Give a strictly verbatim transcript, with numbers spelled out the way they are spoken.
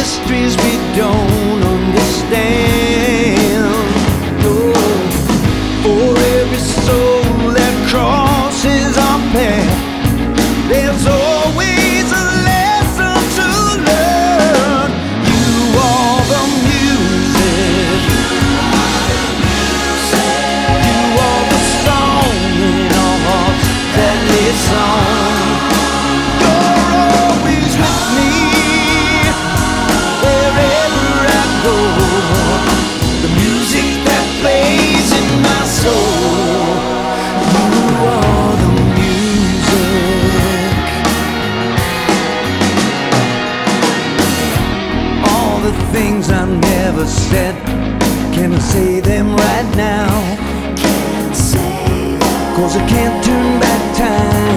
mysteries we don't understand. Oh, for every soul that crosses our path, there's always a lesson to learn. You are the music. You are the song in our hearts that lives on. You're always with me wherever I go. The music that plays in my soul. You are the music. All the things I never said, can I say them right now? Cause I can't turn back time.